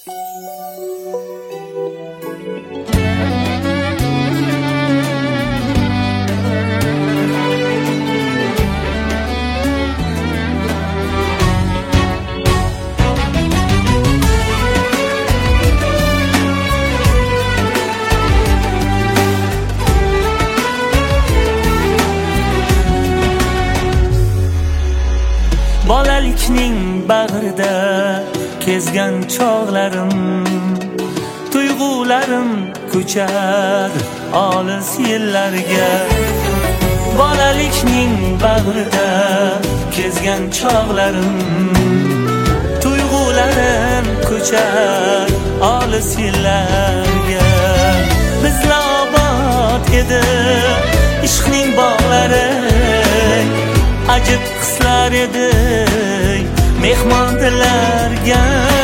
Bolalikning bag'rida kezgan chog'larim, tuyg'ularim ko'char olis yillarga. Bolalikning bag'rida kezgan chog'larim, tuyg'ularim ko'char olis yillarga. Bizlar obod edi ishqning bog'lari, ajib hislar edi mehmonlarga.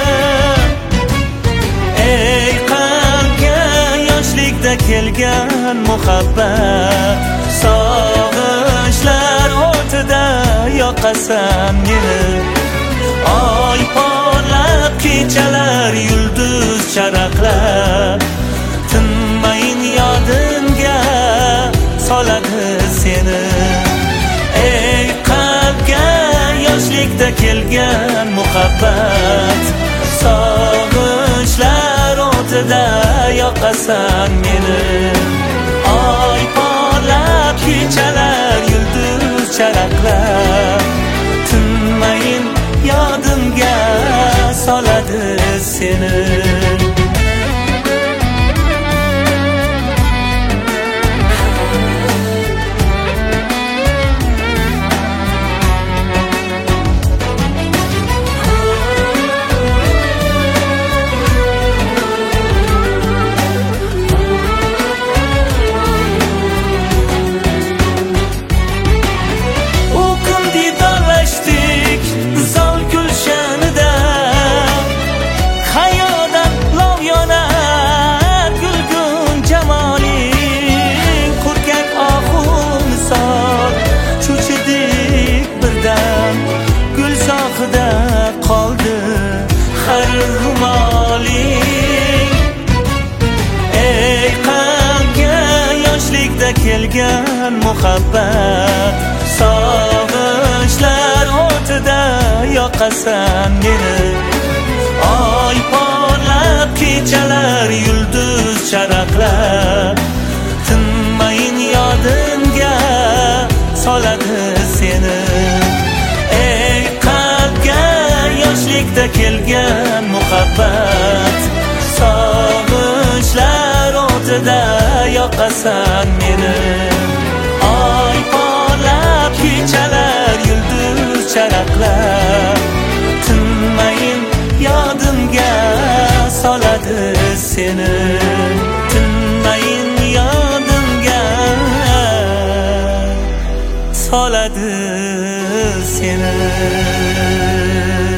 Ey qalbga yoshlikda kelgan muhabbat, sog'inchlar o'tida yoqasan meni. Oy porlab kechalar, yulduz charaqlar, tinmayin yodimga soladi seni. Ey qalbga yoshlikda kelgan muhabbat, sog'inchlar o'tida yoqasan meni. Oy porlab kechalar, yulduz charaqlar, tinmayin yodimga soladi seni. Qoldi har rumoling. Ey qalbga yoshlikda kelgan muhabbat, sog'inchlar o'tida yoqasan meni. Oy porlab kechalar, yulduz charaqlar, tinmayin yodimga soladi seni. Ey yoshlikda kelgan muhabbat, sog'inchlar o'tida yoqasan meni. Oy porlab kechalar, yulduz charaqlar, tinmayin yodimga soladi seni. Tinmayin yodimga soladi seni.